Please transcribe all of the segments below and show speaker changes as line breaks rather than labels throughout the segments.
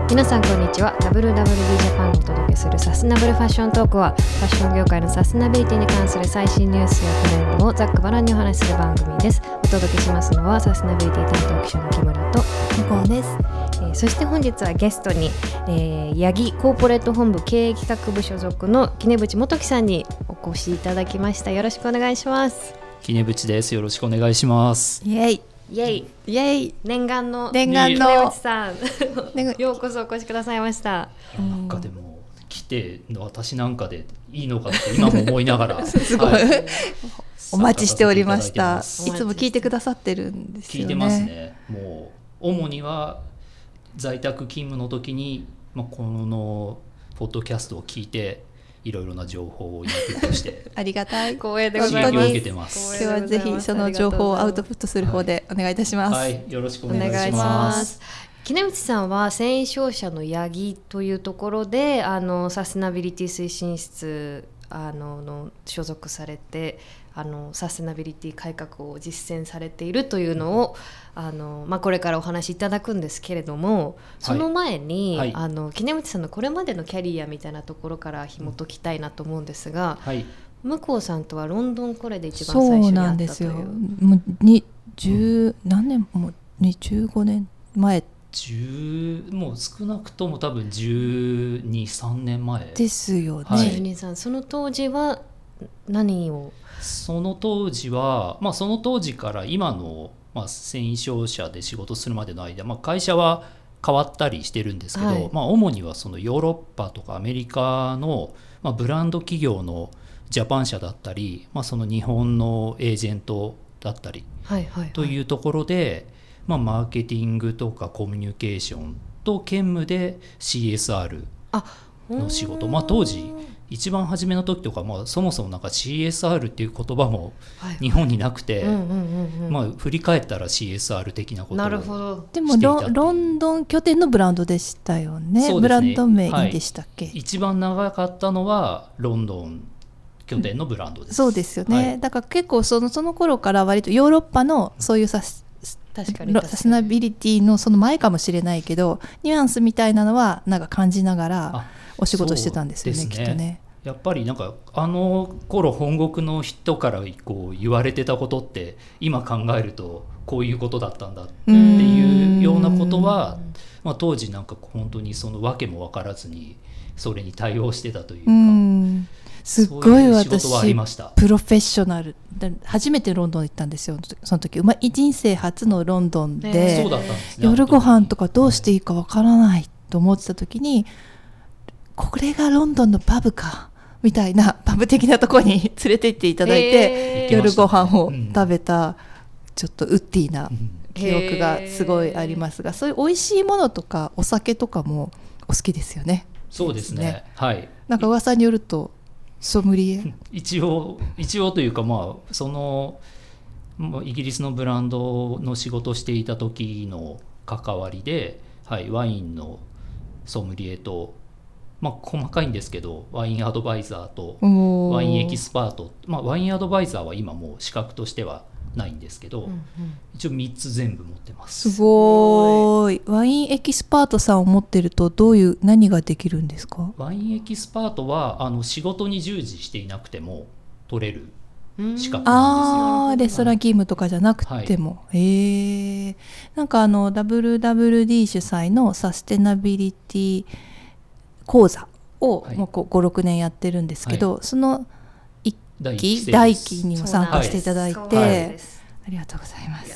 皆さんこんにちは。 WWD ジャパンがお届けするサステナブルファッショントークは、ファッション業界のサステナビリティに関する最新ニュースやトレンドをざっくばらんにお話しする番組です。お届けしますのはサステナビリティ担当記者の木村と
向こうです。
そして本日はゲストに、八木コーポレート本部経営企画部所属の杵渕元樹さんにお越しいただきました。よろしくお願いします。
杵渕です。よろしくお願いします。
イエイ
イエイ
イエイ。
念願の
杵
渕さんようこそお越しくださいました。
なんかでも来て私なんかでいいのかって今も思いながら
すごい、はい、お待ちしておりました。い
つ
つも聞いてくださってるんですよね。
聞いてますね。もう主には在宅勤務の時に、このポッドキャストを聞いていろいろな情報をインプットして
ありがたい。
光栄でございます。
刺激を受けてます。
今日はぜひその情報をアウトプットする方でお願いいたします。
はい、よろしくお願いします。
杵渕さんは繊維商社の八木というところでサステナビリティ推進室の所属されてサステナビリティ改革を実践されているというのをこれからお話しいただくんですけれども、その前に、はい、杵渕さんのこれまでのキャリアみたいなところから紐解きたいなと思うんですが、はい、向こうさんとはロンドンこれで一番最初に会ったという。そうなんですよ。
もう何年も15年前
もう少なくとも多分12、3年前
ですよね、
はい、12、3その当時は何を
その当時は、その当時から今の、繊維商社で仕事するまでの間、会社は変わったりしてるんですけど、はい、主にはそのヨーロッパとかアメリカの、ブランド企業のジャパン社だったり、その日本のエージェントだったりというところで、マーケティングとかコミュニケーションと兼務で CSR の仕事、当時一番初めの時とか、そもそもなんか CSR っていう言葉も日本になくて、振り返ったら CSR 的なことをしていた。
でもロンドン拠点のブランドでしたよ ね。ブランド名でしたっけ、はい、
一番長かったのはロンドン拠点のブランドです。
そうですよね、はい、だから結構その頃から割とヨーロッパのそういうサステナビリティのその前かもしれないけどニュアンスみたいなのはなんか感じながらお仕事してたんですよ ね、きっとね。
やっぱりなんか頃本国の人からこう言われてたことって今考えるとこういうことだったんだっていうようなことは、当時なんか本当にその訳も分からずにそれに対応してたというか、
すっごい私
そういう仕事はありました。
プロフェッショナル初めてロンドン行ったんですよ。その時、人生初のロンドンで、
そうだったんですね。
夜ご飯とかどうしていいかわからないと思ってた時に、これがロンドンのパブかみたいなパブ的なところに連れて行っていただいて、夜ご飯を食べた、ちょっとウッディな記憶がすごいありますが、そういう美味しいものとかお酒とかもお好きですよね。
そうですね、はい。
なんか噂によるとソムリエ
一応というか、そのイギリスのブランドの仕事をしていた時の関わりで、はい、ワインのソムリエと、細かいんですけどワインアドバイザーとワインエキスパート、ワインアドバイザーは今もう資格としてはないんですけど、一応3つ全部持ってます。
すごい。ワインエキスパートさんを持ってると何ができるんですか？
ワインエキスパートは仕事に従事していなくても取れる資格なんですよ。
レストラン勤務とかじゃなくても、はい、なんかWWD 主催のサステナビリティ講座をもう5、6年やってるんですけど、その第1期にも参加していただいて、ありがとうございます。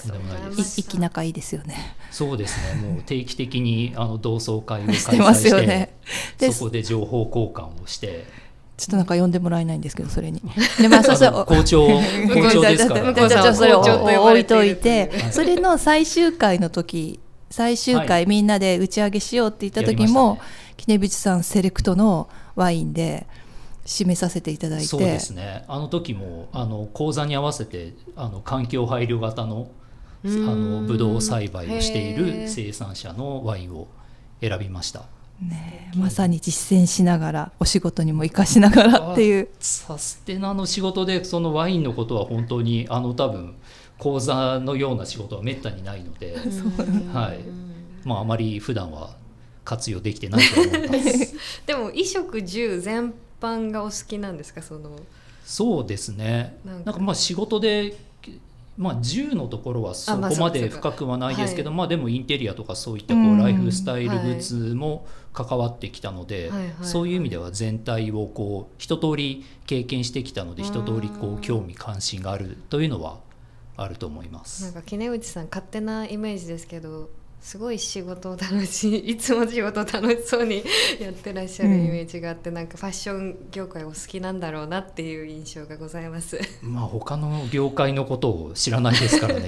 一期仲いいですよね。
そうですね。もう定期的に同窓会を開催してますよね。そこで情報交換をして、
ちょっとなんか呼んでもらえないんですけど、それに
校長ですから
じゃあそれを置いといて、それの最終回の時、みんなで打ち上げしようって言った時も、杵渕さんセレクトのワインで締めさせていただいて。
そうですね。時も講座に合わせて環境配慮型のブドウ栽培をしている生産者のワインを選びました。
まさに実践しながらお仕事にも生かしながらっていう。
サステナの仕事でそのワインのことは本当に多分講座のような仕事はめったにないので、はい、あまり普段は活用できてないと思います
でも衣食住全般がお好きなんですか？
そうですね。なんかまあ仕事で、まあ、住のところはそこまで深くはないですけど、まあでもインテリアとかそういったこうライフスタイルグッズも関わってきたので、そういう意味では全体をこう一通り経験してきたので、一通りこう興味関心があるというのはあると思います。
なんか杵内さん勝手なイメージですけど、すごい仕事を楽しい、いつも仕事を楽しそうにやってらっしゃるイメージがあって、なんかファッション業界お好きなんだろうなっていう印象がございます。
まあ他の業界のことを知らないですからね。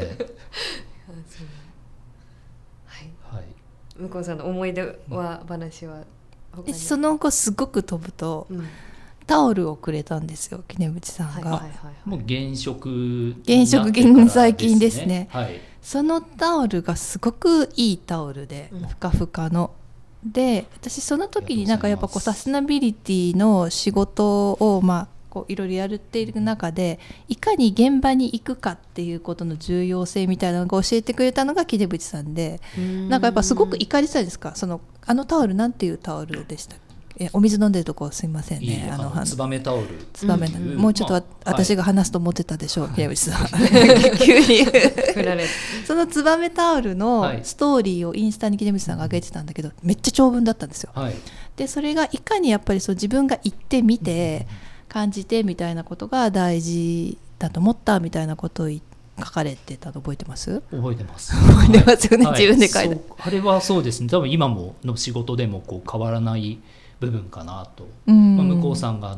はい、向こうさんの思い出は、話は他に。
その後すごく飛ぶと、タオルをくれたんですよ、杵渕さんが。
もう現職
最近ですね。そのタオルがすごくいいタオルで、ふかふかの。で、私その時になんかやっぱこうサステナビリティの仕事をこういろいろやっている中で、いかに現場に行くかっていうことの重要性みたいなのが教えてくれたのが杵渕さんで、なんかやっぱすごく怒りたいですか？あのタオルなんていうタオルでしたっけ？お水飲んでるとこすいませんね。
ツバメタオル。
もうちょっと私が話すと思ってたでしょう、杵渕さん。急に振られそのツバメタオルのストーリーをインスタに杵渕さんが上げてたんだけど、めっちゃ長文だったんですよ。でそれがいかにやっぱり自分が行ってみて感じてみたいなことが大事だと思ったみたいなことを書かれてたの覚えてます？
覚えてます。
覚えてますよね、自分で書いて。
あれはそうですね。多分今もの仕事でもこう変わらない部分かなと。向こうさんが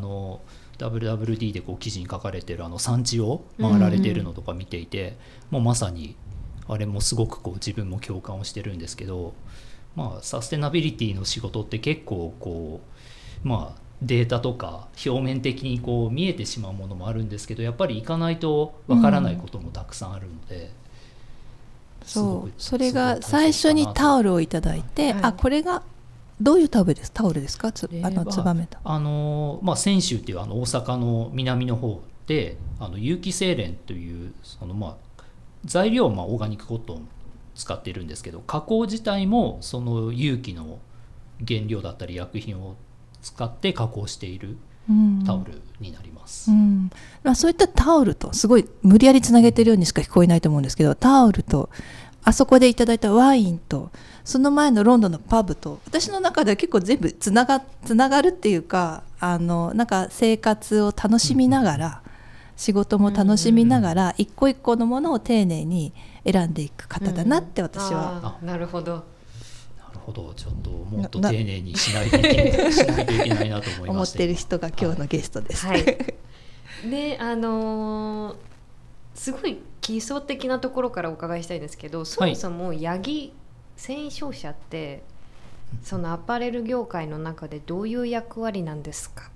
WWD でこう記事に書かれてる産地を回られているのとか見ていて、もうまさにあれもすごくこう自分も共感をしてるんですけど、サステナビリティの仕事って結構こうデータとか表面的にこう見えてしまうものもあるんですけど、やっぱり行かないとわからないこともたくさんあるので、
それが最初にタオルをいただいて、これがどういうタオルですか？ツバメタオル。
泉州っていう大阪の南の方で有機精錬という材料はオーガニックコットンを使っているんですけど、加工自体もその有機の原料だったり薬品を使って加工しているタオルになります。
そういったタオルとすごい無理やりつなげてるようにしか聞こえないと思うんですけど、タオルとあそこでいただいたワインとその前のロンドンのパブと、私の中では結構全部つながるっていうか、なんか生活を楽しみながら、仕事も楽しみながら、一個一個のものを丁寧に選んでいく方だなって私は。
なるほど。
ちょっともっと丁寧にしないといけないなと思いまして
思ってる人が今日のゲストです。
で、すごい基礎的なところからお伺いしたいんですけど、そもそもヤギ繊維商社ってそのアパレル業界の中でどういう役割なんですか？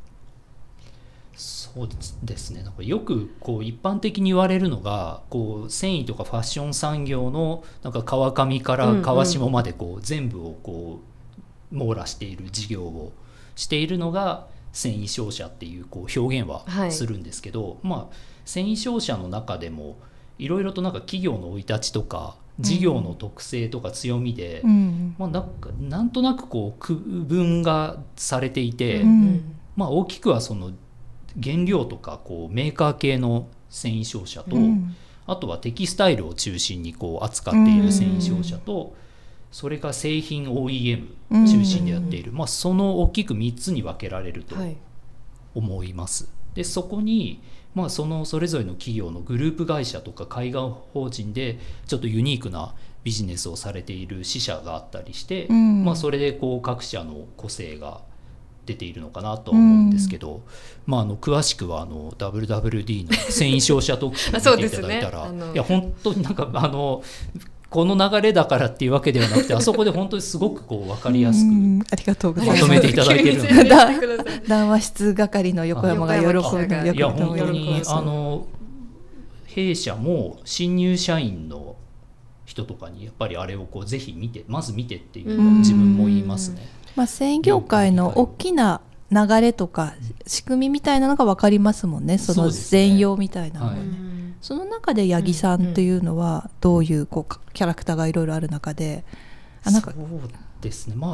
そうですね。なんかよくこう一般的に言われるのが、こう繊維とかファッション産業のなんか川上から川下までこう全部をこう網羅している事業をしているのが繊維商社っていうこう表現はするんですけど、繊維商社の中でもいろいろとなんか企業の生い立ちとか事業の特性とか強みで、なんとなくこう区分がされていて、大きくはその原料とかこうメーカー系の繊維商社と、あとはテキスタイルを中心にこう扱っている繊維商社と、それから製品 OEM 中心でやっている、その大きく3つに分けられると思います。でそこにそれぞれの企業のグループ会社とか海外法人でちょっとユニークなビジネスをされている支社があったりして、それでこう各社の個性が出ているのかなと思うんですけど、詳しくはWWD の繊維商社特集を見ていただいたら、いや本当になんかこの流れだからっていうわけではなくて、あそこで本当にすごくこう分かりやすくまとめていただいているので、
談話室係の横山が喜んで、
いや本当に弊社も新入社員の人とかにやっぱりあれをこうぜひまず見てっていうのは自分も言いますね。
繊維業界の大きな流れとか仕組みみたいなのが分かりますもんね。その全容みたいなのね。その中で八木さんっていうのはどういうキャラクターがいろいろある中で、なんか
ですね、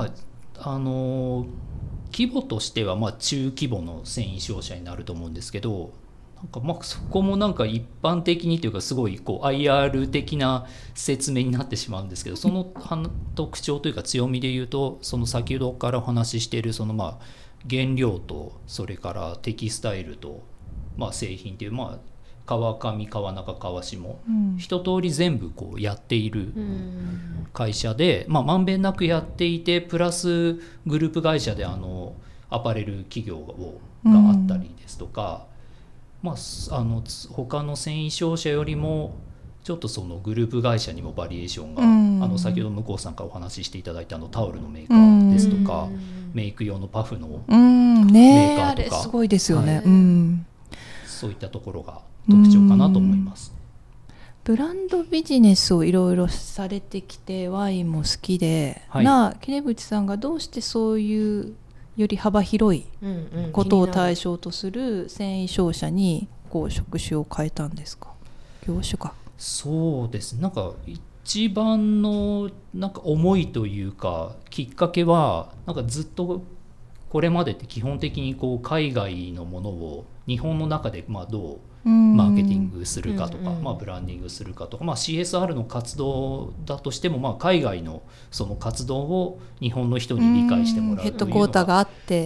規模としては中規模の繊維商社になると思うんですけど、なんかそこもなんか一般的にというかすごいこう IR 的な説明になってしまうんですけど、その特徴というか強みで言うと、その先ほどからお話ししているその原料とそれからテキスタイルと製品という川上川中川下、一通り全部こうやっている会社で、まんべんなくやっていて、プラスグループ会社でアパレル企業があったりですとか、他の繊維商社よりもちょっとそのグループ会社にもバリエーションが、先ほど向こうさんからお話ししていただいたタオルのメーカーですとか、メイク用のパフのメーカーとか、
あれすごいですよね、
そういったところが特徴かなと思います。
ブランドビジネスをいろいろされてきて、ワインも好きで、杵渕さんがどうしてそういうより幅広いことを対象とする繊維商社にこう職種を変えたんですか？業種か。
そうですね、なんか一番のなんか思いというかきっかけは、なんかずっとこれまでって基本的にこう海外のものを日本の中でどうマーケティングするかとか、ブランディングするかとか、CSR の活動だとしても、海外のその活動を日本の人に理解してもらうというのが、
ヘッドクォーターがあって、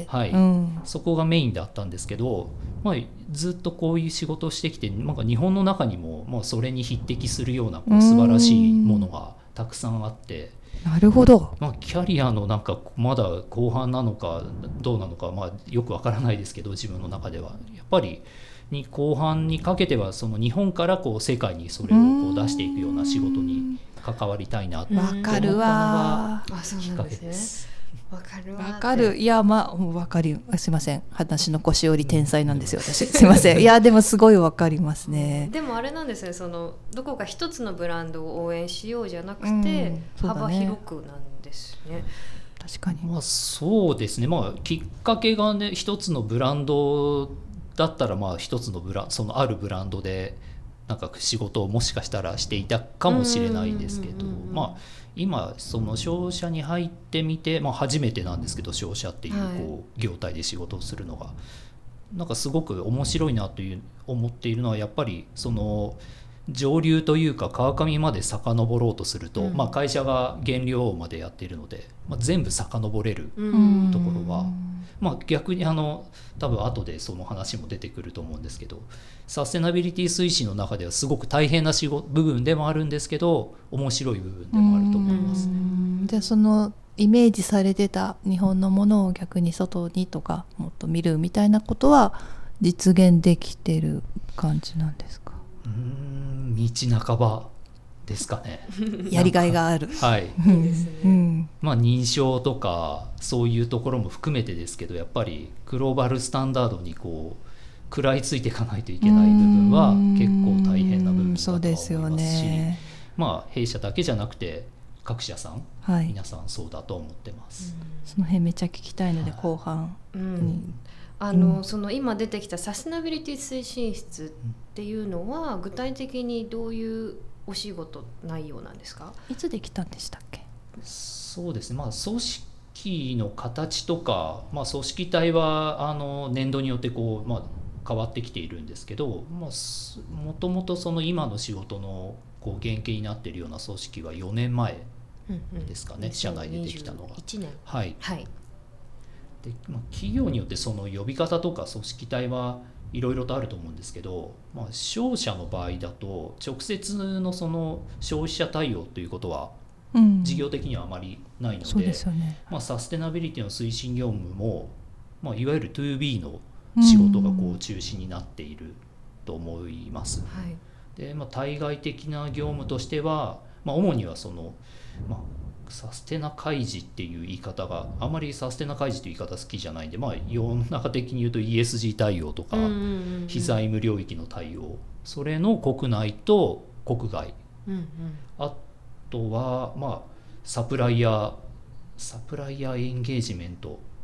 そこがメインだったんですけど、ずっとこういう仕事をしてきて、なんか日本の中にも、それに匹敵するようなこう素晴らしいものがたくさんあって、
なるほど、
キャリアのなんかまだ後半なのかどうなのか、よくわからないですけど、自分の中ではやっぱり後半にかけてはその日本からこう世界にそれをこう出していくような仕事に関わりたいなと思ったのがきっかけです。
わかるわ。
わかる。いやわかり、すいません、話の腰折り天才なんですよ私。すいません。いやでもすごいわかりますね。
でもあれなんですね、そのどこか一つのブランドを応援しようじゃなくて、幅広くなんですね。
確かに。
そうですね。きっかけがね、一つのブランドだったら一つのそのあるブランドでなんか仕事をもしかしたらしていたかもしれないですけど、今その商社に入ってみて、初めてなんですけど、商社っていうこう業態で仕事をするのがなんかすごく面白いなと思っているのは、やっぱりその上流というか川上まで遡ろうとすると、会社が原料までやっているので、全部遡れるところは、逆に多分後でその話も出てくると思うんですけど、サステナビリティ推進の中ではすごく大変な部分でもあるんですけど、面白い部分でもあると思います。
じゃあそのイメージされてた日本のものを逆に外にとかもっと見るみたいなことは実現できてる感じなんですか？
道半ばですかね。
やりがいがある。
はい。
いいですね。
認証とかそういうところも含めてですけど、やっぱりグローバルスタンダードにこう食らいついていかないといけない部分は結構大変な部分だとは思いますし、弊社だけじゃなくて各社さん、皆さんそうだと思ってます。
その辺めっちゃ聞きたいので、後半
その今出てきたサステナビリティ推進室っていうのは具体的にどういうお仕事内容なんですか？
いつできたんでしたっけ？
そうですね、組織の形とか、組織体は年度によってこう、変わってきているんですけど、もともとその今の仕事のこう原型になっているような組織は4年前ですかね、社内でできたのが。
1年。
はい。で企業によってその呼び方とか組織体はいろいろとあると思うんですけど、商社の場合だと直接のその消費者対応ということは事業的にはあまりないので、サステナビリティの推進業務も、いわゆる 2B の仕事がこう中心になっていると思います。で対外的な業務としては、主にはその、サステナ開示っていう言い方があまりサステナ開示という言い方好きじゃないんで、世の中的に言うと ESG 対応とか、非財務領域の対応、それの国内と国外、あとはサプライヤーエンゲージメント、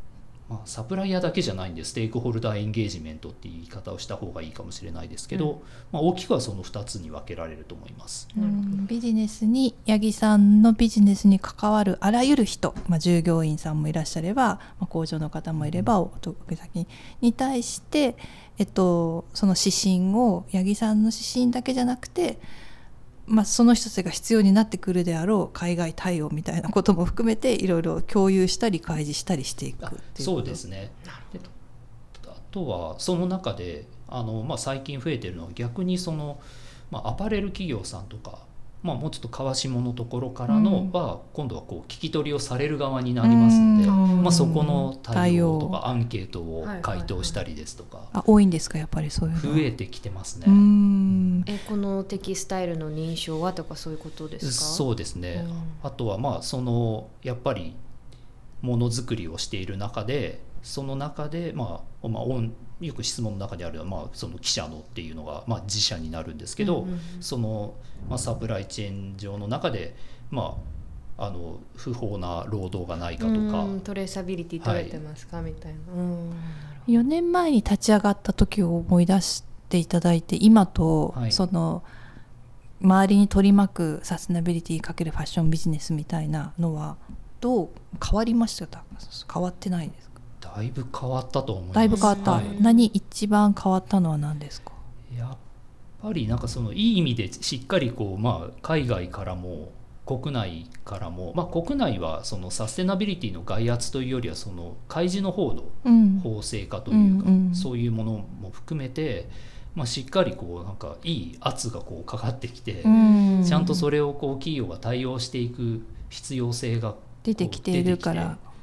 サプライヤーだけじゃないんでステークホルダーエンゲージメントっていう言い方をした方がいいかもしれないですけど、大きくはその2つに分けられると思います。
ビジネスに八木さんのビジネスに関わるあらゆる人、従業員さんもいらっしゃれば、工場の方もいればお取引先に対して、その指針を八木さんの指針だけじゃなくて、その人たちが必要になってくるであろう海外対応みたいなことも含めていろいろ共有したり開示したりしていくっていうこと。
そうですね。あとはその中で最近増えてるのは逆にその、アパレル企業さんとか、もうちょっと川下のところからのは、今度はこう聞き取りをされる側になりますので、そこの対応とかアンケートを回答したりですとか、
多いんですか、やっぱりそういうの
増えてきてますね。
このテキスタイルの認証はとかそういうことですか？
そうですね。あとはそのやっぱりものづくりをしている中で、その中でよく質問の中にあるのは、その記者のっていうのが自社になるんですけど、そのサプライチェーン上の中で不法な労働がないかとか、
トレーサビリティ取れてますか、みたいな。
4年前に立ち上がった時を思い出していただいて、今とその周りに取り巻くサステナビリティ×ファッションビジネスみたいなのはどう変わりましたか？変わってないですか？
だいぶ変わったと思います。
だいぶ変わった、何一番変わったのは何ですか？
やっぱりそのいい意味でしっかり海外からも国内からも、国内はそのサステナビリティの外圧というよりはその開示の方の法制化というか、そういうものも含めて、しっかりいい圧がかかってきて、ちゃんとそれを企業が対応していく必要性が
出てきているから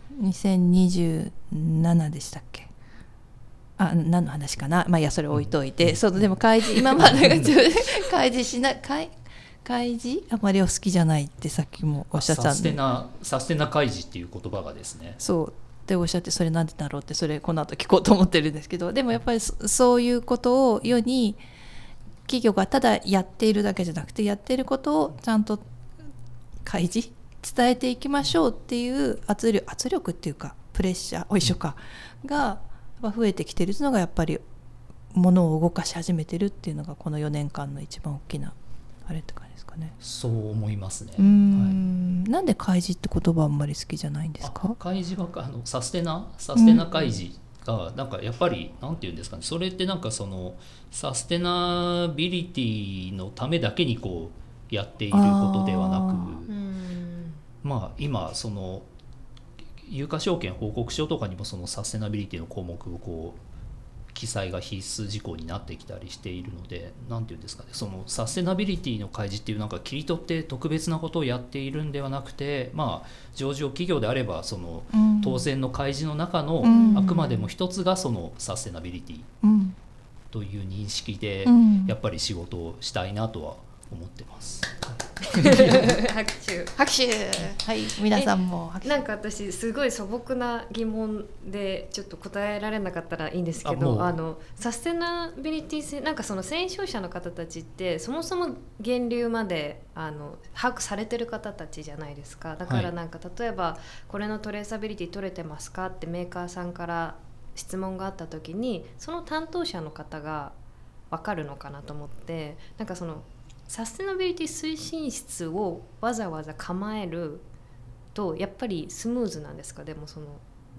、2027でしたっけ？何の話かな、いやそれ置いといて、でも開示今まで開示しない開示あまりお好きじゃないってさっきもおっしゃってたんで、
サステナ開示っていう言葉がですね、
そうっておっしゃって、それなんでだろうって、それこの後聞こうと思ってるんですけど、でもやっぱりそういうことを世に企業がただやっているだけじゃなくて、やっていることをちゃんと開示伝えていきましょうっていう圧力っていうかプレッシャー一緒かが増えてきてるのが、やっぱり物を動かし始めてるっていうのがこの4年間の一番大きなあれって感じですかね。
そう思いますね。
なんで開示って言葉あんまり好きじゃないんですか？
開示はサステナ開示がやっぱりなんていうんですかね、それってそのサステナビリティのためだけにやっていることではなく、今その有価証券報告書とかにもそのサステナビリティの項目を記載が必須事項になってきたりしているので、なんていうんですかね、そのサステナビリティの開示っていう切り取って特別なことをやっているんではなくて、上場企業であればその当然の開示の中のあくまでも一つがそのサステナビリティという認識でやっぱり仕事をしたいなとは思ってます。
拍手
はい、皆さんも拍手。
私すごい素朴な疑問でちょっと答えられなかったらいいんですけど、サステナビリティ性、その繊維商社の方たちってそもそも源流まで把握されてる方たちじゃないですか。だから例えばこれのトレーサビリティ取れてますかってメーカーさんから質問があった時に、その担当者の方が分かるのかなと思って、そのサステナビリティ推進室をわざわざ構えるとやっぱりスムーズなんですか？でもその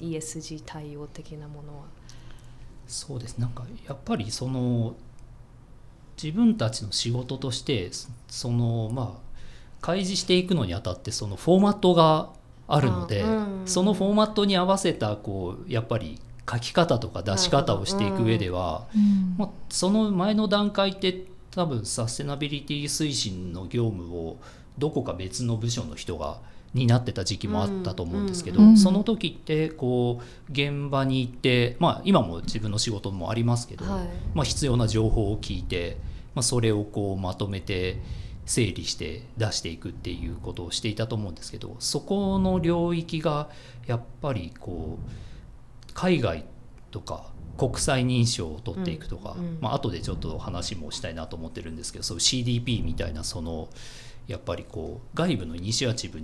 ESG 対応的なものは。
そうです。やっぱりその自分たちの仕事としてその開示していくのにあたってそのフォーマットがあるので、そのフォーマットに合わせたやっぱり書き方とか出し方をしていく上では、その前の段階って多分サステナビリティ推進の業務をどこか別の部署の人が担ってた時期もあったと思うんですけど、その時って現場に行って、今も自分の仕事もありますけど、必要な情報を聞いて、それをまとめて整理して出していくっていうことをしていたと思うんですけど、そこの領域がやっぱり海外とか国際認証を取っていくとか、後でちょっと話もしたいなと思ってるんですけど、そういう CDP みたいなやっぱり外部のイニシアチブに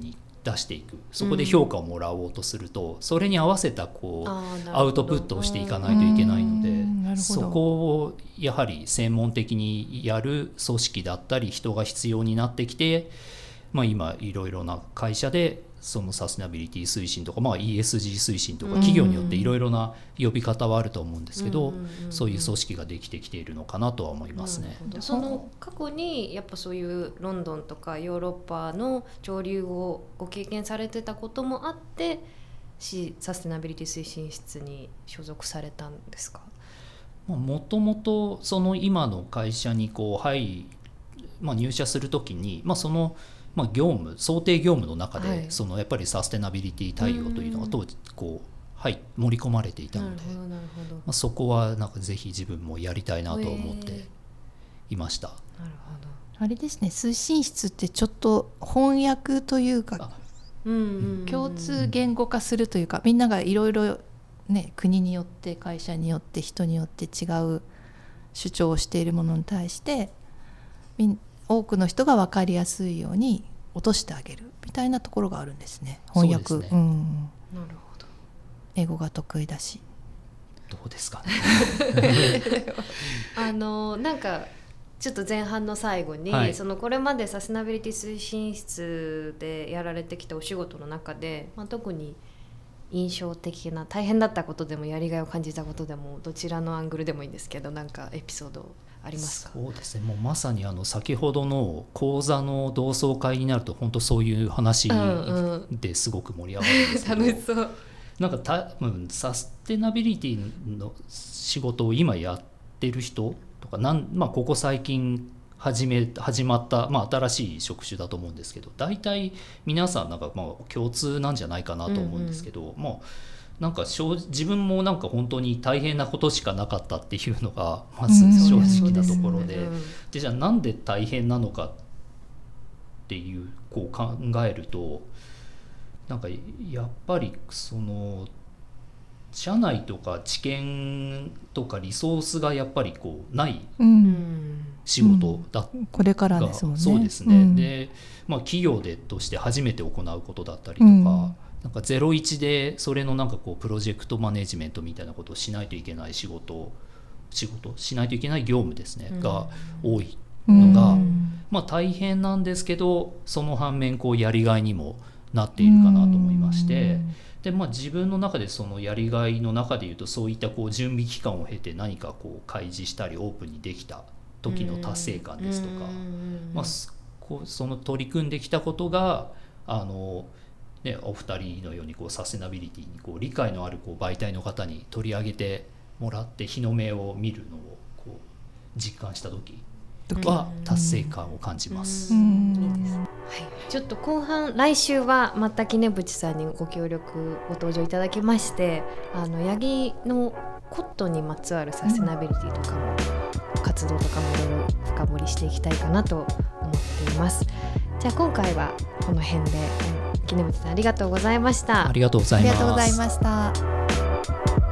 出していく、そこで評価をもらおうとすると、それに合わせたこうアウトプットをしていかないといけないので、そこをやはり専門的にやる組織だったり人が必要になってきて、今いろいろな会社でそのサステナビリティ推進とか、ESG 推進とか企業によっていろいろな呼び方はあると思うんですけど、そういう組織ができてきているのかなとは思いますね。
その過去にやっぱそういうロンドンとかヨーロッパの潮流をご経験されてたこともあってサステナビリティ推進室に所属されたんですか？
もともとその今の会社にこう入社するときに、その業務想定業務の中で、そのやっぱりサステナビリティ対応というのが当時こう、盛り込まれていたので、そこはなんかぜひ自分もやりたいなと思っていました。
なるほど。
あれですね、推進室ってちょっと翻訳というか、共通言語化するというか、みんながいろいろね、国によって会社によって人によって違う主張をしているものに対して多くの人が分かりやすいように落としてあげるみたいなところがあるんですね、翻訳。
そうですね。
なるほど。
英語が得意だし。
どうですかね
なんかちょっと前半の最後に、そのこれまでサステナビリティ推進室でやられてきたお仕事の中で、特に印象的な大変だったことでもやりがいを感じたことでもどちらのアングルでもいいんですけど、なんかエピソードありますか？
そうですね、もうまさに先ほどの講座の同窓会になると本当そういう話ですごく盛り上がるんですけど、
楽しそう。
なんか多分サステナビリティの仕事を今やってる人とかここ最近始まった、新しい職種だと思うんですけど、大体皆さんなんか共通なんじゃないかなと思うんですけど、なんか自分もなんか本当に大変なことしかなかったっていうのがまず正直なところで、じゃあなんで大変なのかっていうこう考えると、なんかやっぱりその社内とか知見とかリソースがやっぱりこうない仕事だ
これからですもんね。
そうですね。で、企業として初めて行うことだったりとか、なんか01でそれのなんかこうプロジェクトマネジメントみたいなことをしないといけない仕事しないといけない業務ですね、が多いのが、大変なんですけど、その反面こうやりがいにもなっているかなと思いまして、で自分の中でそのやりがいの中でいうと、そういったこう準備期間を経て何かこう開示したりオープンにできた時の達成感ですとか、その取り組んできたことがお二人のようにこうサステナビリティにこう理解のあるこう媒体の方に取り上げてもらって日の目を見るのをこう実感した時は達成感を感じます。
ちょっと後半、来週はまた杵渕さんにご協力ご登場いただきまして、ヤギのコットンにまつわるサステナビリティとかも活動とかもいろいろ深掘りしていきたいかなと思っています。じゃあ今回はこの辺で、杵渕さんありがとうございました。
ありがとうございます。
ありがとうございました。